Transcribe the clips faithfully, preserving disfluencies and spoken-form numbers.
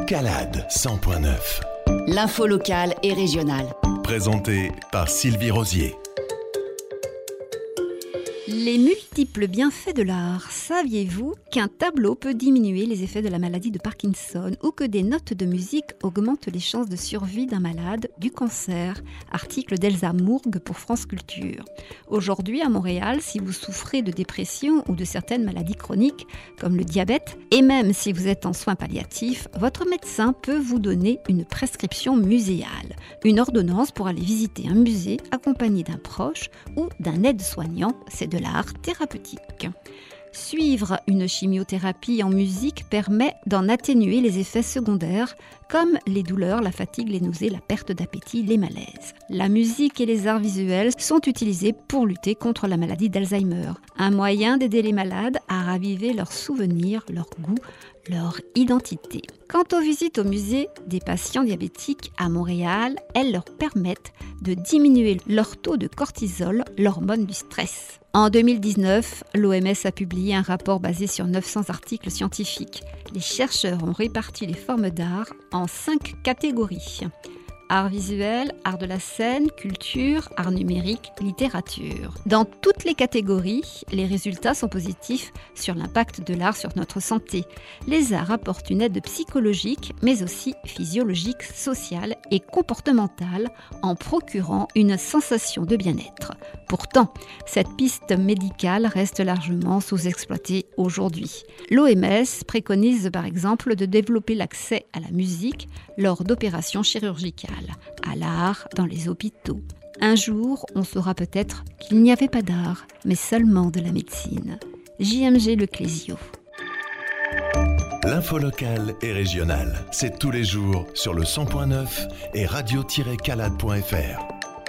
Calade cent point neuf. L'info locale et régionale. Présenté par Sylvie Rosier. Les multiples bienfaits de l'art. Saviez-vous qu'un tableau peut diminuer les effets de la maladie de Parkinson ou que des notes de musique augmentent les chances de survie d'un malade du cancer? Article d'Elsa Mourgue pour France Culture. Aujourd'hui à Montréal, si vous souffrez de dépression ou de certaines maladies chroniques comme le diabète, et même si vous êtes en soins palliatifs, votre médecin peut vous donner une prescription muséale, une ordonnance pour aller visiter un musée accompagné d'un proche ou d'un aide-soignant. C'est de l'art thérapeutique. Suivre une chimiothérapie en musique permet d'en atténuer les effets secondaires comme les douleurs, la fatigue, les nausées, la perte d'appétit, les malaises. La musique et les arts visuels sont utilisés pour lutter contre la maladie d'Alzheimer. Un moyen d'aider les malades à raviver leurs souvenirs, leur goût, leur identité. Quant aux visites au musée des patients diabétiques à Montréal, elles leur permettent de diminuer leur taux de cortisol, l'hormone du stress. En deux mille dix-neuf, l'O M S a publié un rapport basé sur neuf cents articles scientifiques. Les chercheurs ont réparti les formes d'art en cinq catégories. Art visuel, art de la scène, culture, art numérique, littérature. Dans toutes les catégories, les résultats sont positifs sur l'impact de l'art sur notre santé. Les arts apportent une aide psychologique, mais aussi physiologique, sociale et comportementale, en procurant une sensation de bien-être. Pourtant, cette piste médicale reste largement sous-exploitée aujourd'hui. L'O M S préconise par exemple de développer l'accès à la musique lors d'opérations chirurgicales, à l'art dans les hôpitaux. Un jour, on saura peut-être qu'il n'y avait pas d'art, mais seulement de la médecine. J M G Le Clésio. L'info locale et régionale, c'est tous les jours sur le cent point neuf et radio tiret calade point f r.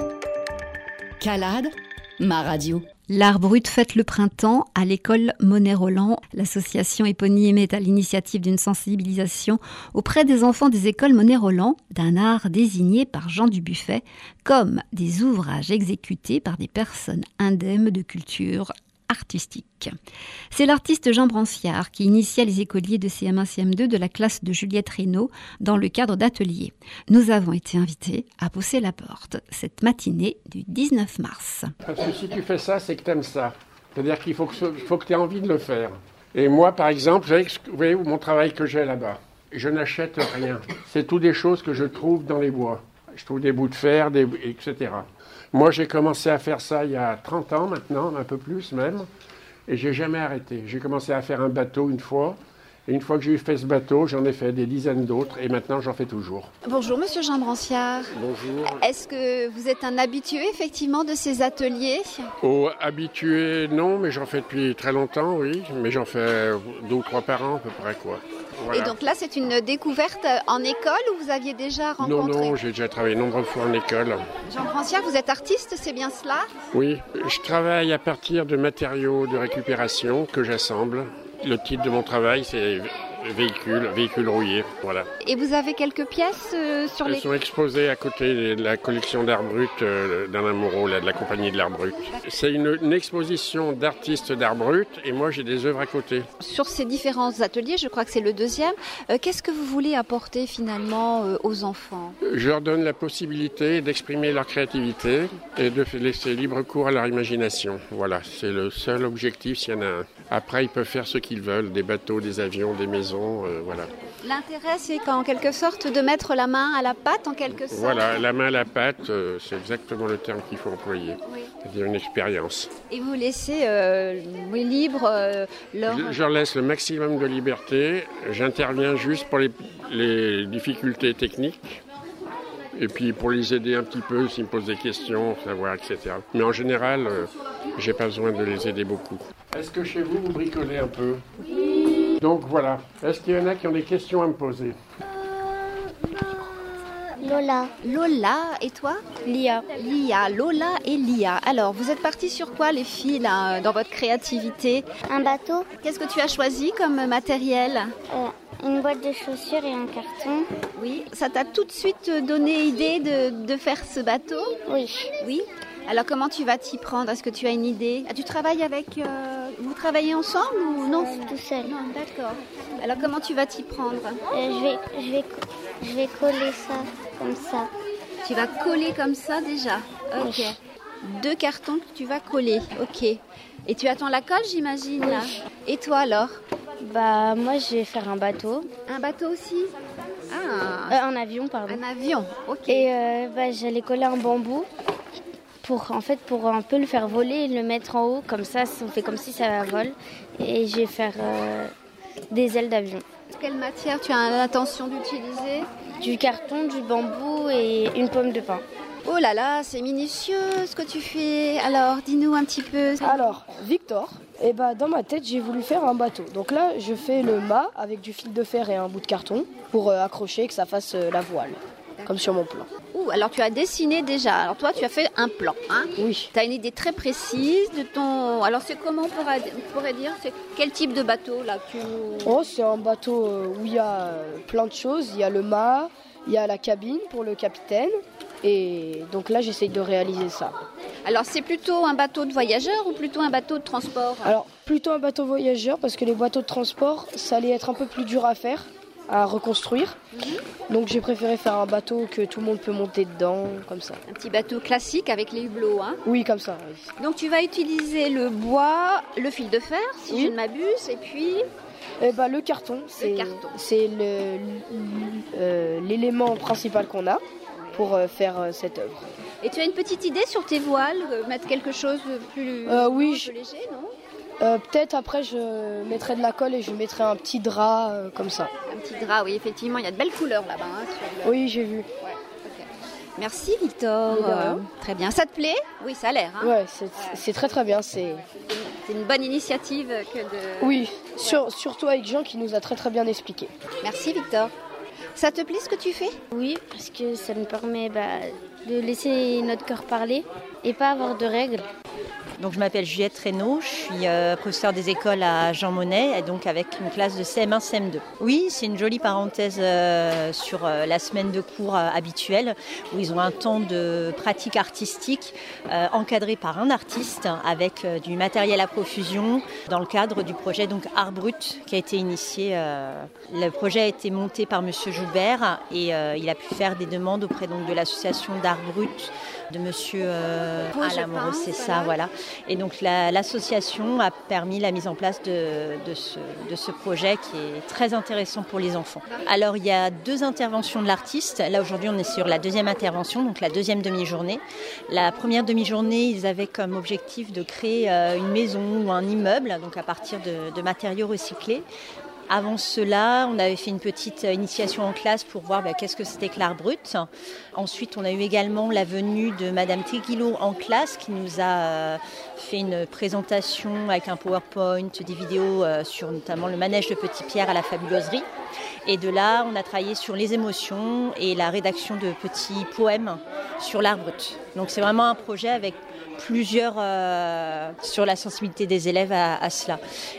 Calade, ma radio. L'art brut fête le printemps à l'école Monet-Roland. L'association éponyme est à l'initiative d'une sensibilisation auprès des enfants des écoles Monet-Roland d'un art désigné par Jean Dubuffet comme des ouvrages exécutés par des personnes indemnes de culture artistique. C'est l'artiste Jean Branciard qui initia les écoliers de C M un C M deux de la classe de Juliette Reynaud dans le cadre d'ateliers. Nous avons été invités à pousser la porte cette matinée du dix-neuf mars. Parce que si tu fais ça, c'est que tu aimes ça. C'est-à-dire qu'il faut que, faut que tu aies envie de le faire. Et moi, par exemple, vous voyez mon travail que j'ai là-bas. Je n'achète rien. C'est tout des choses que je trouve dans les bois. Je trouve des bouts de fer, des, et cetera. Moi, j'ai commencé à faire ça il y a trente ans maintenant, un peu plus même, et j'ai jamais arrêté. J'ai commencé à faire un bateau une fois, et une fois que j'ai fait ce bateau, j'en ai fait des dizaines d'autres, et maintenant j'en fais toujours. Bonjour Monsieur Jean Branciard. Bonjour. Est-ce que vous êtes un habitué effectivement de ces ateliers? Oh, habitué, non, mais j'en fais depuis très longtemps, oui, mais j'en fais deux ou trois par an à peu près, quoi. Voilà. Et donc là, c'est une découverte en école ou vous aviez déjà rencontré? Non, non, j'ai déjà travaillé nombreuses fois en école. Jean Branciard, vous êtes artiste, c'est bien cela? Oui, je travaille à partir de matériaux de récupération que j'assemble. Le titre de mon travail, c'est véhicule, véhicule rouillé, voilà. Et vous avez quelques pièces euh, sur Elles les... Elles sont exposées à côté de la collection d'art brut euh, d'Alain Moreau, là, de la compagnie de l'art brut. C'est une, une exposition d'artistes d'art brut et moi j'ai des œuvres à côté. Sur ces différents ateliers, je crois que c'est le deuxième, euh, qu'est-ce que vous voulez apporter finalement euh, aux enfants? Je leur donne la possibilité d'exprimer leur créativité et de laisser libre cours à leur imagination. Voilà, c'est le seul objectif s'il y en a un. Après, ils peuvent faire ce qu'ils veulent, des bateaux, des avions, des maisons. Euh, voilà. L'intérêt, c'est qu'en quelque sorte de mettre la main à la pâte, en quelque sorte. Voilà, la main à la pâte, euh, c'est exactement le terme qu'il faut employer. Oui. C'est-à-dire une expérience. Et vous laissez euh, oui, libre euh, leur... Je, je leur laisse le maximum de liberté. J'interviens juste pour les, les difficultés techniques. Et puis pour les aider un petit peu, s'ils me posent des questions, savoir, et cetera. Mais en général, euh, j'ai pas besoin de les aider beaucoup. Est-ce que chez vous, vous bricolez un peu? Oui. Donc voilà. Est-ce qu'il y en a qui ont des questions à me poser? Lola. Lola, et toi? Lia. Lia, Lola et Lia. Alors, vous êtes partis sur quoi, les filles, là, dans votre créativité? Un bateau. Qu'est-ce que tu as choisi comme matériel? euh, Une boîte de chaussures et un carton. Oui. Ça t'a tout de suite donné idée de, de faire ce bateau? Oui. Oui. Alors, comment tu vas t'y prendre? Est-ce que tu as une idée? Tu travailles avec... Euh, vous travaillez ensemble ou non? euh, Tout seul. Non, d'accord. Alors comment tu vas t'y prendre? Euh, je, vais, je, vais, je vais coller ça comme ça. Tu vas coller comme ça déjà? Ok. Oui. Deux cartons que tu vas coller, ok. Et tu attends la colle, j'imagine, là? Et toi alors? Bah moi je vais faire un bateau. Un bateau aussi? Ah, Euh, un avion pardon. un avion, ok. Et euh, bah, j'allais coller un bambou pour, en fait, pour un peu le faire voler et le mettre en haut. Comme ça, on fait comme si ça vole. Et je vais faire euh, des ailes d'avion. Quelle matière tu as l'intention d'utiliser? Du carton, du bambou et une pomme de pin. Oh là là, c'est minutieux ce que tu fais. Alors, dis-nous un petit peu. Alors, Victor, eh ben, dans ma tête, j'ai voulu faire un bateau. Donc là, je fais le mât avec du fil de fer et un bout de carton pour euh, accrocher, que ça fasse euh, la voile, comme sur mon plan. Ouh, alors tu as dessiné déjà. Alors toi, tu as fait un plan, hein? Oui. Tu as une idée très précise de ton... Alors c'est comment on pourrait, on pourrait dire? C'est quel type de bateau là que tu nous... Oh, c'est un bateau euh, où il y a euh, plein de choses. Il y a le mât, il y a la cabine pour le capitaine. Et donc là, j'essaye de réaliser ça. Alors c'est plutôt un bateau de voyageurs ou plutôt un bateau de transport? Alors, plutôt un bateau voyageur parce que les bateaux de transport, ça allait être un peu plus dur à faire, à reconstruire. Mm-hmm. Donc j'ai préféré faire un bateau que tout le monde peut monter dedans, comme ça. Un petit bateau classique avec les hublots, hein? Oui, comme ça, oui. Donc tu vas utiliser le bois, le fil de fer, si oui. je ne m'abuse, et puis... Eh ben, le carton, c'est, le carton. c'est le, euh, l'élément principal qu'on a pour euh, faire euh, cette œuvre. Et tu as une petite idée sur tes voiles, euh, mettre quelque chose de plus, euh, oui, plus je... léger, non? Euh, peut-être après je mettrai de la colle et je mettrai un petit drap euh, comme ça. Un petit drap, oui, effectivement, il y a de belles couleurs là-bas. Hein, sur le... Oui, j'ai vu. Ouais, okay. Merci Victor. Euh, très bien. Ça te plaît? Oui, ça a l'air. Hein. Ouais, c'est, c'est très très bien. C'est... c'est une bonne initiative que de... Oui, sur, surtout avec Jean qui nous a très très bien expliqué. Merci Victor. Ça te plaît ce que tu fais? Oui, parce que ça me permet bah, de laisser notre cœur parler et pas avoir de règles. Donc, je m'appelle Juliette Reynaud, je suis euh, professeure des écoles à Jean Monnet, et donc avec une classe de C M un C M deux. Oui, c'est une jolie parenthèse euh, sur euh, la semaine de cours euh, habituelle, où ils ont un temps de pratique artistique euh, encadré par un artiste avec euh, du matériel à profusion dans le cadre du projet donc Art Brut qui a été initié. Euh, le projet a été monté par Monsieur Joubert et euh, il a pu faire des demandes auprès donc, de l'association d'Art Brut de Monsieur euh, Alain Moreau, c'est ça, voilà. Et donc la, l'association a permis la mise en place de, de, ce, de ce projet qui est très intéressant pour les enfants. Alors il y a deux interventions de l'artiste. Là aujourd'hui on est sur la deuxième intervention, donc la deuxième demi-journée. La première demi-journée, ils avaient comme objectif de créer euh, une maison ou un immeuble, donc à partir de, de matériaux recyclés. Avant cela, on avait fait une petite initiation en classe pour voir bah, qu'est-ce que c'était que l'art brut. Ensuite, on a eu également la venue de Madame Teguilo en classe qui nous a euh, fait une présentation avec un PowerPoint, des vidéos euh, sur notamment le manège de Petit Pierre à la fabuloserie. Et de là, on a travaillé sur les émotions et la rédaction de petits poèmes sur l'art brut. Donc c'est vraiment un projet avec plusieurs euh, sur la sensibilité des élèves à, à cela.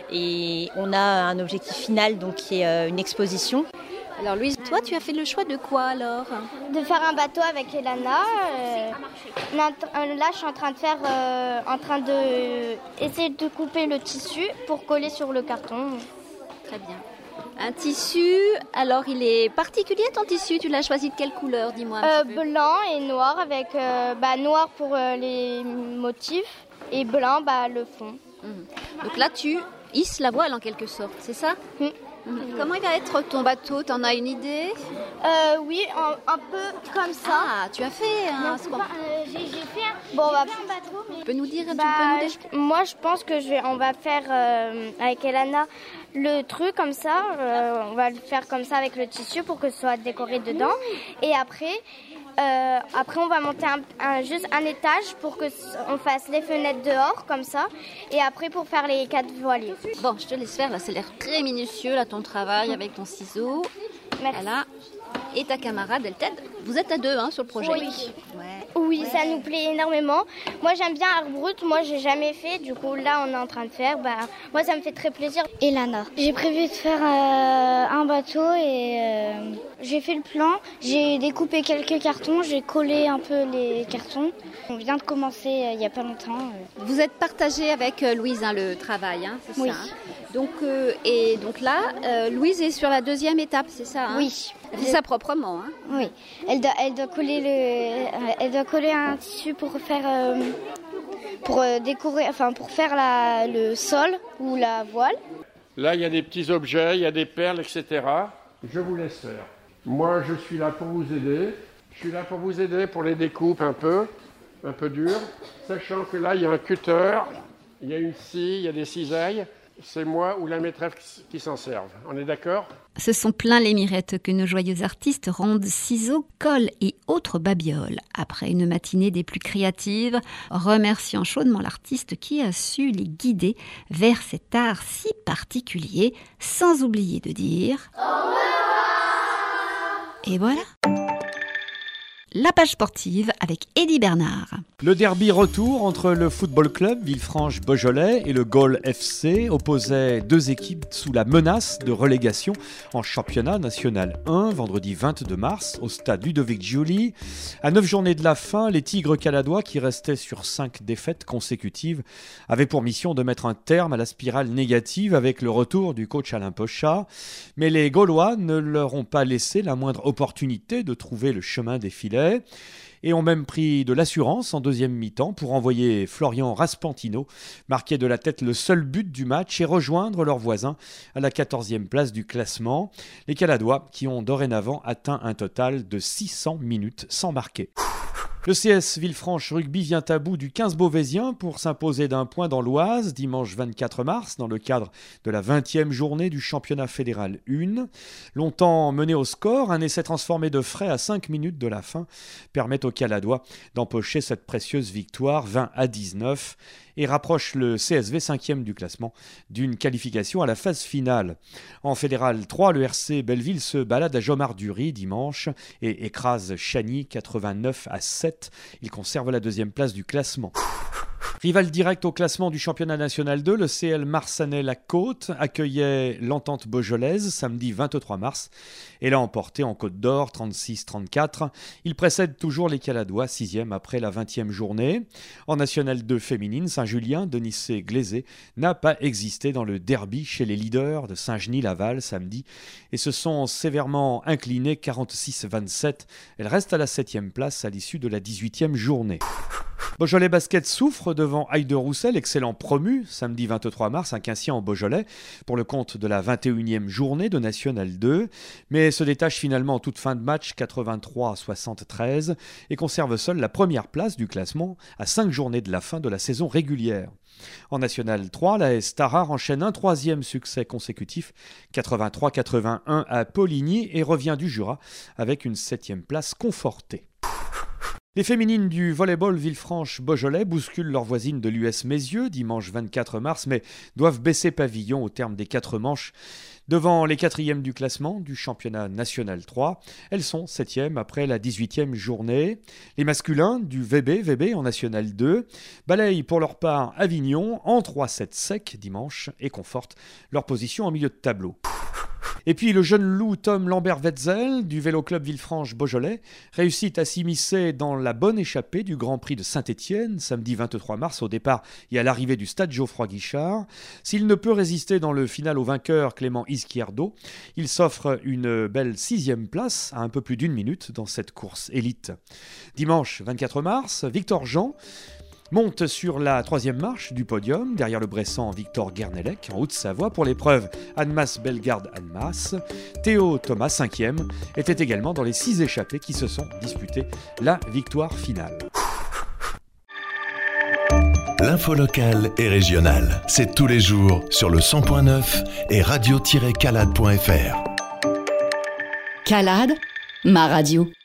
Et on a un objectif final donc, qui est euh, une exposition. Alors Louise, toi tu as fait le choix de quoi alors? De faire un bateau avec Elana. Euh, là je suis en train de faire, euh, en train de essayer de couper le tissu pour coller sur le carton. Très bien. Un tissu, alors il est particulier ton tissu, tu l'as choisi de quelle couleur, dis-moi un euh, petit peu. Blanc et noir, avec euh, bah, noir pour euh, les motifs et blanc bah, le fond. Mmh. Donc là tu hisses la voile en quelque sorte, c'est ça? Mmh. Mmh. Comment il va être ton bateau, t'en as une idée? euh, Oui, un, un peu comme ça. Ah, tu as fait un... Non, pas, euh, j'ai, j'ai fait un, bon, on va... un bateau. Mais... Tu peux nous dire, bah, tu peux nous dire... Je, moi je pense que je vais, on va faire euh, avec Elana le truc comme ça, euh, on va le faire comme ça avec le tissu pour que ce soit décoré dedans. Mmh. Et après, euh, après on va monter un, un, juste un étage pour que on fasse les fenêtres dehors comme ça. Et après pour faire les quatre voiliers. Bon, je te laisse faire, là ça a l'air très minutieux là ton travail mmh. avec ton ciseau. Merci. Voilà. Et ta camarade, elle t'aide. Vous êtes à deux hein, sur le projet. Oui. Ouais. Oui, ouais. Ça nous plaît énormément. Moi, j'aime bien Art Brut. Moi, j'ai jamais fait. Du coup, là, on est en train de faire. Bah, moi, ça me fait très plaisir. Elana. J'ai prévu de faire euh, un bateau et euh, j'ai fait le plan. J'ai découpé quelques cartons. J'ai collé un peu les cartons. On vient de commencer euh, il n'y a pas longtemps. Vous êtes partagé avec euh, Louise hein, le travail, hein, c'est oui. ça hein. Donc, euh, et donc là, euh, Louise est sur la deuxième étape, c'est ça hein? Oui. Elle fait ça proprement. Hein? Oui. Elle doit, elle doit coller le, elle doit coller un tissu pour faire, euh, pour euh, décorer, enfin pour faire la, le sol ou la voile. Là, il y a des petits objets, il y a des perles, et cetera. Je vous laisse faire. Moi, je suis là pour vous aider. Je suis là pour vous aider pour les découpes un peu, un peu dures. Sachant que là, il y a un cutter, il y a une scie, il y a des cisailles. C'est moi ou la maîtresse qui s'en servent. On est d'accord ? Ce sont plein les mirettes que nos joyeux artistes rendent ciseaux, colle et autres babioles. Après une matinée des plus créatives, remerciant chaudement l'artiste qui a su les guider vers cet art si particulier, sans oublier de dire « Au revoir !» Et voilà. La page sportive avec Eddie Bernard. Le derby retour entre le Football Club Villefranche-Beaujolais et le Gaulle F C opposait deux équipes sous la menace de relégation en championnat national un, vendredi vingt-deux mars, au stade Ludovic Giuli. À neuf journées de la fin, les Tigres caladois, qui restaient sur cinq défaites consécutives, avaient pour mission de mettre un terme à la spirale négative avec le retour du coach Alain Pochat. Mais les Gaulois ne leur ont pas laissé la moindre opportunité de trouver le chemin des filets et ont même pris de l'assurance en deuxième mi-temps pour envoyer Florian Raspantino marquer de la tête le seul but du match et rejoindre leurs voisins à la quatorzième place du classement. Les Caladois qui ont dorénavant atteint un total de six cents minutes sans marquer. Le C S Villefranche Rugby vient à bout du quinze Beauvaisien pour s'imposer d'un point dans l'Oise dimanche vingt-quatre mars dans le cadre de la vingtième journée du championnat fédéral un. Longtemps mené au score, un essai transformé de frais à cinq minutes de la fin permet aux Caladois d'empocher cette précieuse victoire vingt à dix-neuf et rapproche le C S V cinquième du classement d'une qualification à la phase finale. En fédéral trois, le R C Belleville se balade à Jomard-Dury dimanche et écrase Chagny quatre-vingt-neuf à sept. Il conserve la deuxième place du classement. Rival direct au classement du championnat national deux, le C L Marsanais-la-Côte accueillait l'Entente Beaujolaise samedi vingt-trois mars et l'a emporté en Côte d'Or trente-six trente-quatre. Il précède toujours les Caladois, sixième après la vingtième journée. En national deux féminine, Saint-Julien, Denissé-Glaisé n'a pas existé dans le derby chez les leaders de Saint-Genis-Laval samedi et se sont sévèrement inclinés quarante-six vingt-sept. Elle reste à la septième place à l'issue de la dix-huitième journée. Beaujolais Basket souffre devant Haï-de-Roussel, excellent promu, samedi vingt-trois mars, à Quincien en Beaujolais, pour le compte de la vingt et unième journée de National deux, mais se détache finalement en toute fin de match quatre-vingt-trois à soixante-treize et conserve seul la première place du classement à cinq journées de la fin de la saison régulière. En National trois, la S Tarare enchaîne un troisième succès consécutif, quatre-vingt-trois quatre-vingt-un à Poligny, et revient du Jura avec une septième place confortée. Les féminines du volleyball Villefranche-Beaujolais bousculent leurs voisines de l'U S Mézieux dimanche vingt-quatre mars, mais doivent baisser pavillon au terme des quatre manches. Devant les quatrièmes du classement du championnat national trois, elles sont septièmes après la dix-huitième journée. Les masculins du V B, V B en national deux, balayent pour leur part Avignon en trois sept sec dimanche et confortent leur position en milieu de tableau. Et puis le jeune loup Tom Lambert-Wetzel du Vélo Club Villefranche-Beaujolais réussit à s'immiscer dans la bonne échappée du Grand Prix de Saint-Étienne, samedi vingt-trois mars au départ et à l'arrivée du stade Geoffroy-Guichard. S'il ne peut résister dans le final au vainqueur Clément Izquierdo, il s'offre une belle sixième place à un peu plus d'une minute dans cette course élite. Dimanche vingt-quatre mars, Victor Jean monte sur la troisième marche du podium, derrière le Bressan Victor Guernelec, en Haute-Savoie, pour l'épreuve Annemasse-Bellegarde-Annemasse. Théo Thomas, cinquième, était également dans les six échappés qui se sont disputés la victoire finale. L'info locale et régionale, c'est tous les jours sur le cent point neuf et radio tiret calade point f r. Calade, ma radio.